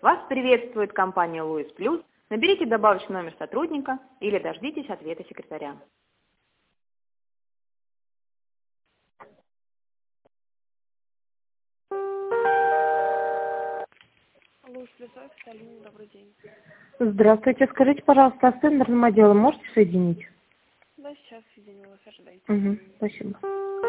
Вас приветствует компания Луис Плюс. Наберите добавочный номер сотрудника или дождитесь ответа секретаря. Луис Плюс, Алина, добрый день. Здравствуйте, скажите, пожалуйста, с тендерным отделом можете соединить? Да, сейчас соединю вас, ожидайте. Угу, спасибо.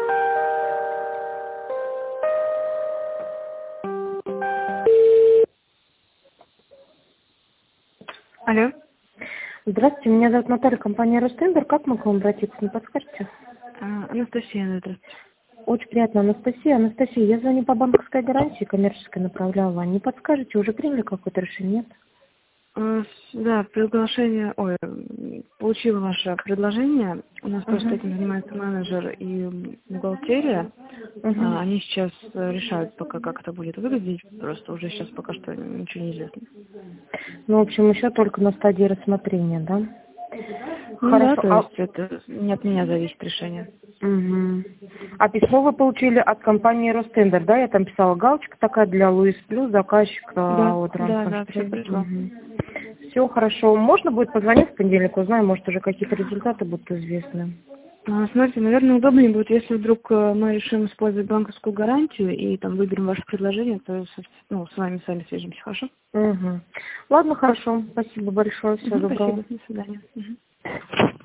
Алло. Здравствуйте, меня зовут Наталья, компания Ростендер. Как могу к вам обратиться, не подскажете? Анастасия, здравствуйте. Очень приятно, Анастасия. Анастасия, я звоню по банковской гарантии, коммерческой направляла. Не подскажете, уже приняли какое-то решение? Нет? Да, получила ваше предложение. У нас просто этим занимается менеджер и бухгалтерия. Они сейчас решают пока, как это будет выглядеть. Просто уже сейчас пока что ничего не известно. Ну, в общем, еще только на стадии рассмотрения, да? Ну, Хорошо. да, то есть это не от меня зависит решение. Угу. А письмо вы получили от компании Ростендер, да? Я там писала галочка такая для Луис Плюс, заказчик от Да, все пришло. Все хорошо. Можно будет позвонить в понедельник, узнаем, может, уже какие-то результаты будут известны. Смотрите, наверное, удобнее будет, если вдруг мы решим использовать банковскую гарантию и там выберем ваше предложение, то с вами сами свяжемся, хорошо? Угу. Ладно, хорошо. Спасибо большое. Всего доброго. Спасибо, до свидания.